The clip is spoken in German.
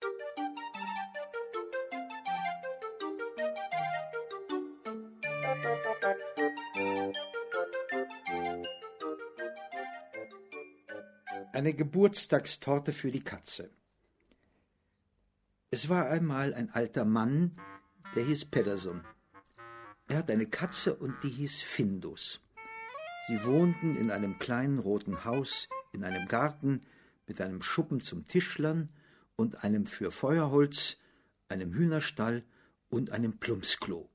Eine Geburtstagstorte für die Katze. Es war einmal ein alter Mann, der hieß Pedersen. Er hat eine Katze und die hieß Findus. Sie wohnten in einem kleinen roten Haus in einem Garten mit einem Schuppen zum Tischlern und einem für Feuerholz, einem Hühnerstall und einem Plumpsklo.